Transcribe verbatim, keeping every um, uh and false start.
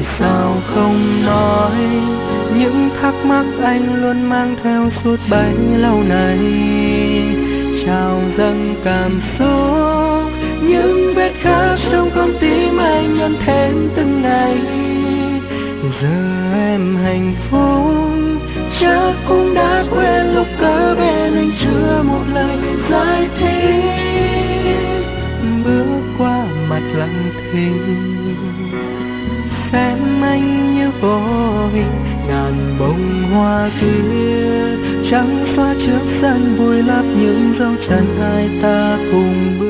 sao không nói những thắc mắc anh luôn mang theo suốt bấy lâu nay. Trào dâng cảm xúc, những vết khắc trong con tim anh nhân thêm từng ngày. Giờ em hạnh phúc, chắc cũng đã quên lúc ở bên anh chưa một lời giải thích. Bước qua mặt lặng thinh, xem anh như vô hình, ngàn bông hoa kia trắng xóa trước sân vùi lấp những dấu chân hai ta cùng bước.